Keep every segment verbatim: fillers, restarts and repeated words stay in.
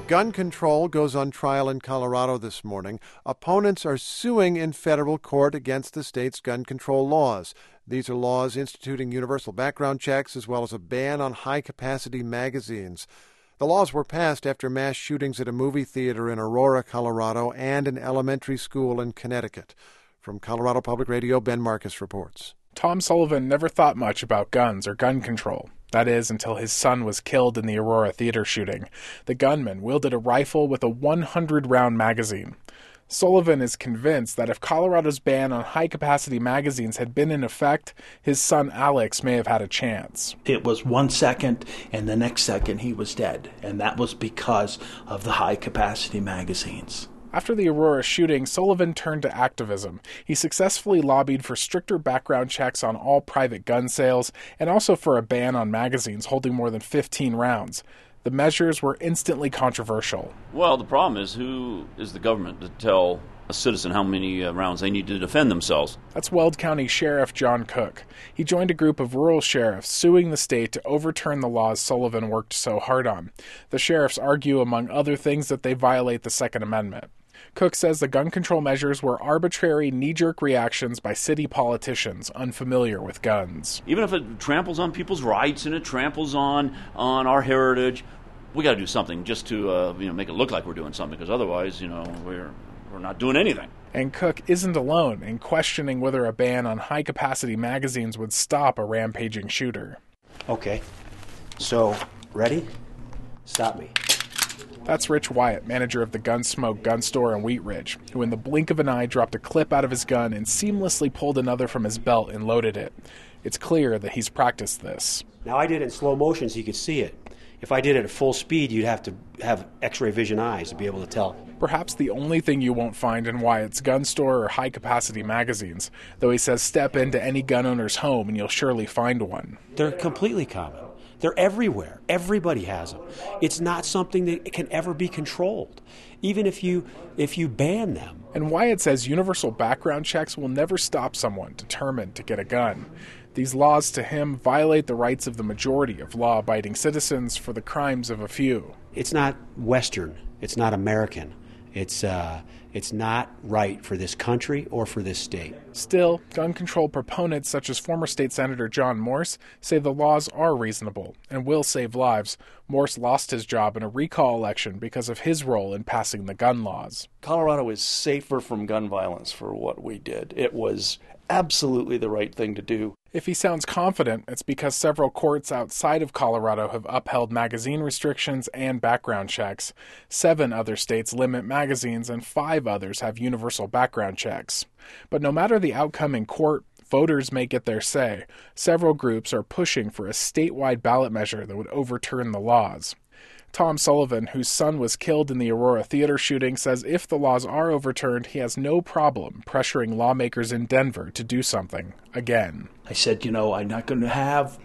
Gun control goes on trial in Colorado this morning. Opponents are suing in federal court against the state's gun control laws. These are laws instituting universal background checks as well as a ban on high-capacity magazines. The laws were passed after mass shootings at a movie theater in Aurora, Colorado, and an elementary school in Connecticut. From Colorado Public Radio, Ben Marcus reports. Tom Sullivan never thought much about guns or gun control. That is, until his son was killed in the Aurora theater shooting. The gunman wielded a rifle with a one hundred round magazine. Sullivan is convinced that if Colorado's ban on high-capacity magazines had been in effect, his son Alex may have had a chance. It was one second, and the next second he was dead, and that was because of the high-capacity magazines. After the Aurora shooting, Sullivan turned to activism. He successfully lobbied for stricter background checks on all private gun sales and also for a ban on magazines holding more than fifteen rounds. The measures were instantly controversial. Well, the problem is, who is the government to tell a citizen how many uh, rounds they need to defend themselves? That's Weld County Sheriff John Cook. He joined a group of rural sheriffs suing the state to overturn the laws Sullivan worked so hard on. The sheriffs argue, among other things, that they violate the Second Amendment. Cook says the gun control measures were arbitrary, knee-jerk reactions by city politicians unfamiliar with guns. Even if it tramples on people's rights and it tramples on, on our heritage, we got to do something just to uh, you know make it look like we're doing something, because otherwise, you know, we're we're not doing anything. And Cook isn't alone in questioning whether a ban on high-capacity magazines would stop a rampaging shooter. Okay, so ready? Stop me. That's Rich Wyatt, manager of the Gunsmoke gun store in Wheat Ridge, who in the blink of an eye dropped a clip out of his gun and seamlessly pulled another from his belt and loaded it. It's clear that he's practiced this. Now, I did it in slow motion so you could see it. If I did it at full speed, you'd have to have x-ray vision eyes to be able to tell. Perhaps the only thing you won't find in Wyatt's gun store are high-capacity magazines, though he says step into any gun owner's home and you'll surely find one. They're completely common. They're everywhere. Everybody has them. It's not something that can ever be controlled, even if you if you ban them. And Wyatt says universal background checks will never stop someone determined to get a gun. These laws, to him, violate the rights of the majority of law-abiding citizens for the crimes of a few. It's not Western. It's not American. It's uh, it's not right for this country or for this state. Still, gun control proponents such as former State Senator John Morse say the laws are reasonable and will save lives. Morse lost his job in a recall election because of his role in passing the gun laws. Colorado is safer from gun violence for what we did. It was absolutely the right thing to do. If he sounds confident, it's because several courts outside of Colorado have upheld magazine restrictions and background checks. Seven other states limit magazines, and five others have universal background checks. But no matter the outcome in court, voters may get their say. Several groups are pushing for a statewide ballot measure that would overturn the laws. Tom Sullivan, whose son was killed in the Aurora theater shooting, says if the laws are overturned, he has no problem pressuring lawmakers in Denver to do something again. I said, you know, I'm not going to have,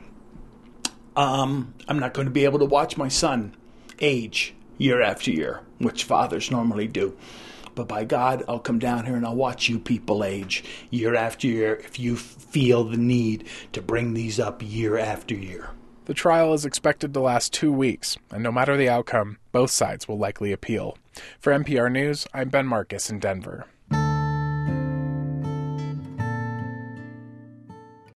um, I'm not going to be able to watch my son age year after year, which fathers normally do. But by God, I'll come down here and I'll watch you people age year after year if you feel the need to bring these up year after year. The trial is expected to last two weeks, and no matter the outcome, both sides will likely appeal. For N P R News, I'm Ben Marcus in Denver.